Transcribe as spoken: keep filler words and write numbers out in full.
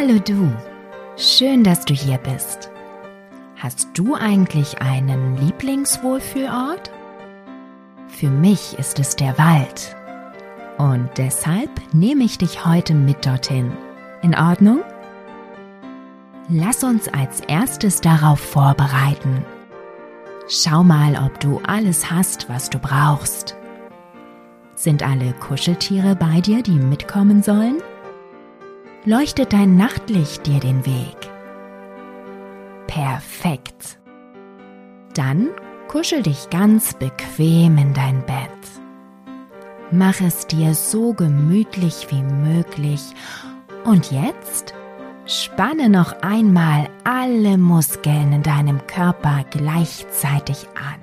Hallo du, schön, dass du hier bist. Hast du eigentlich einen Lieblingswohlfühlort? Für mich ist es der Wald. Und deshalb nehme ich dich heute mit dorthin. In Ordnung? Lass uns als erstes darauf vorbereiten. Schau mal, ob du alles hast, was du brauchst. Sind alle Kuscheltiere bei dir, die mitkommen sollen? Leuchtet dein Nachtlicht dir den Weg? Perfekt. Dann kuschel dich ganz bequem in dein Bett. Mach es dir so gemütlich wie möglich und jetzt spanne noch einmal alle Muskeln in deinem Körper gleichzeitig an.